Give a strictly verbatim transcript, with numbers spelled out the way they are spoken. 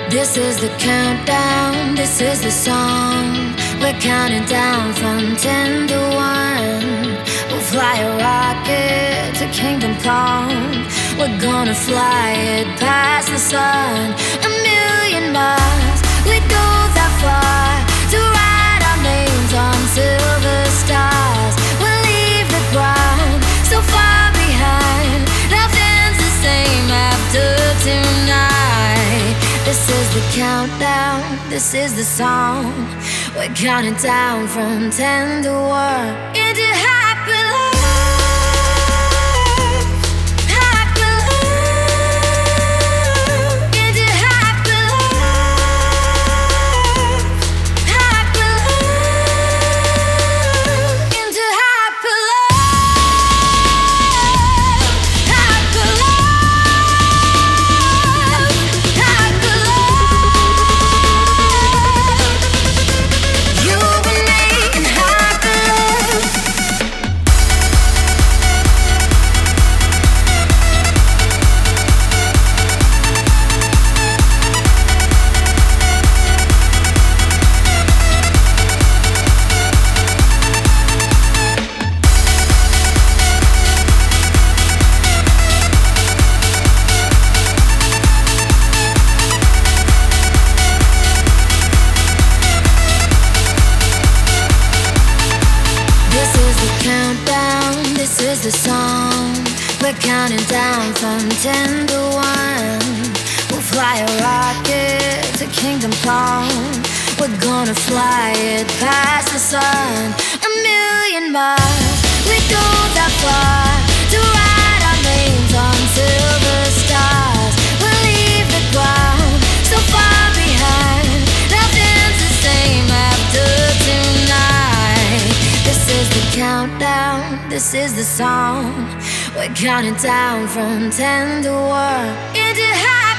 This is the countdown, this is the song. We're counting down from ten to one. We'll fly a rocket to Kingdom Come. We're gonna fly it past the sun. A million miles, we'd go that far to write our names on silver stars. We'll leave the ground so far behind. Nothing's the same after tonight. This is the countdown, this is the song. We're counting down from ten to one into happy life. Happy life. Into happy life. Happy life. Into happy life. Happy life. Happy life. You and me in happy life. This is the countdown, this is the song. We're counting down from ten to one. We'll fly a rocket to Kingdom Come. We're gonna fly it past the sun. A million miles, we go that far to write our names on silver stars. We'll leave the ground so far behind. Nothing's the same after tonight. This is the countdown, this is the song. We're counting down from ten to one into high.